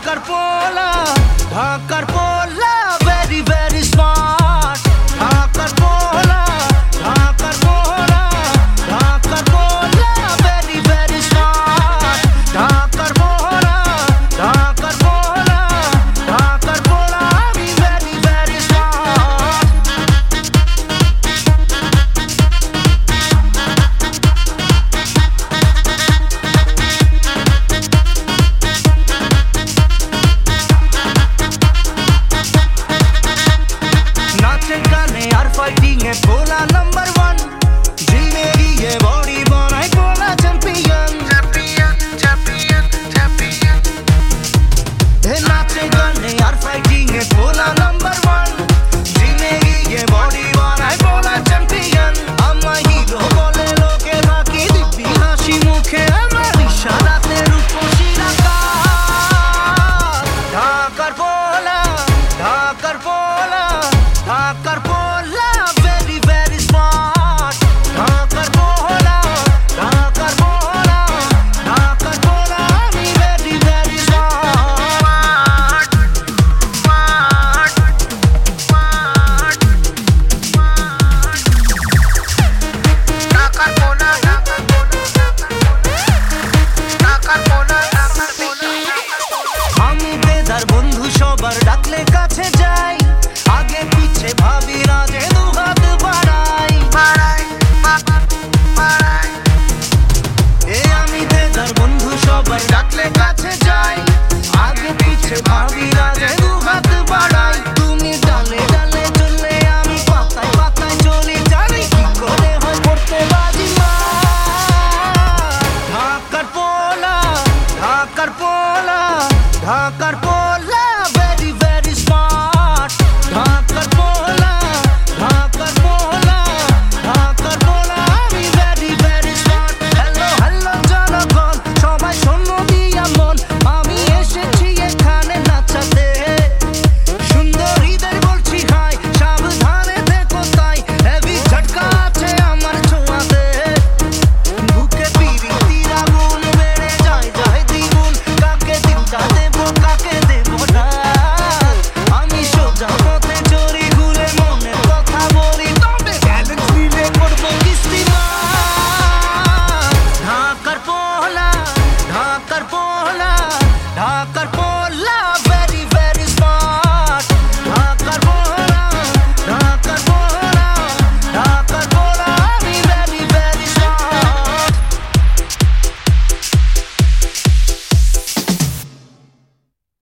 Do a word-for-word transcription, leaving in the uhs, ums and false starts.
ঢাকার পোলা ঢাকার পোলা ভেরি ভেরি স্মার্ট ঢাকার পোলা ঢাকার পোলা ঢাকার পোলা ভেরি ভেরি স্মার্ট ঢাকার পোলা ঢাকার পোলা ঢাকার পোলা আমি ভেরি ভেরি স্মার্ট फाइटिंग है पोला नंबर वन जिंदगी ये बॉडी बनाए पोला चैंपियन चैंपियन चैंपियन चैंपियन हे नाचे गाने यार फाइटिंग है पोला नंबर वन जिंदगी ये बॉडी बनाए पोला चैंपियन अम्मा हीरो बोले लोके बाकी दिव्य हासी मुखे हमारी शालाते रूपोशी लगा ढाकर पोला ढाकर पोला ढाकर पोला সবার ডাকলে কাছে যাই আগে পিছে ভাবি না যে দু হাত বাড়াই বাড়াই বাড়াই এ আমি দেদার বন্ধু সবার ডাকলে কাছে যাই আগে পিছে ভাবি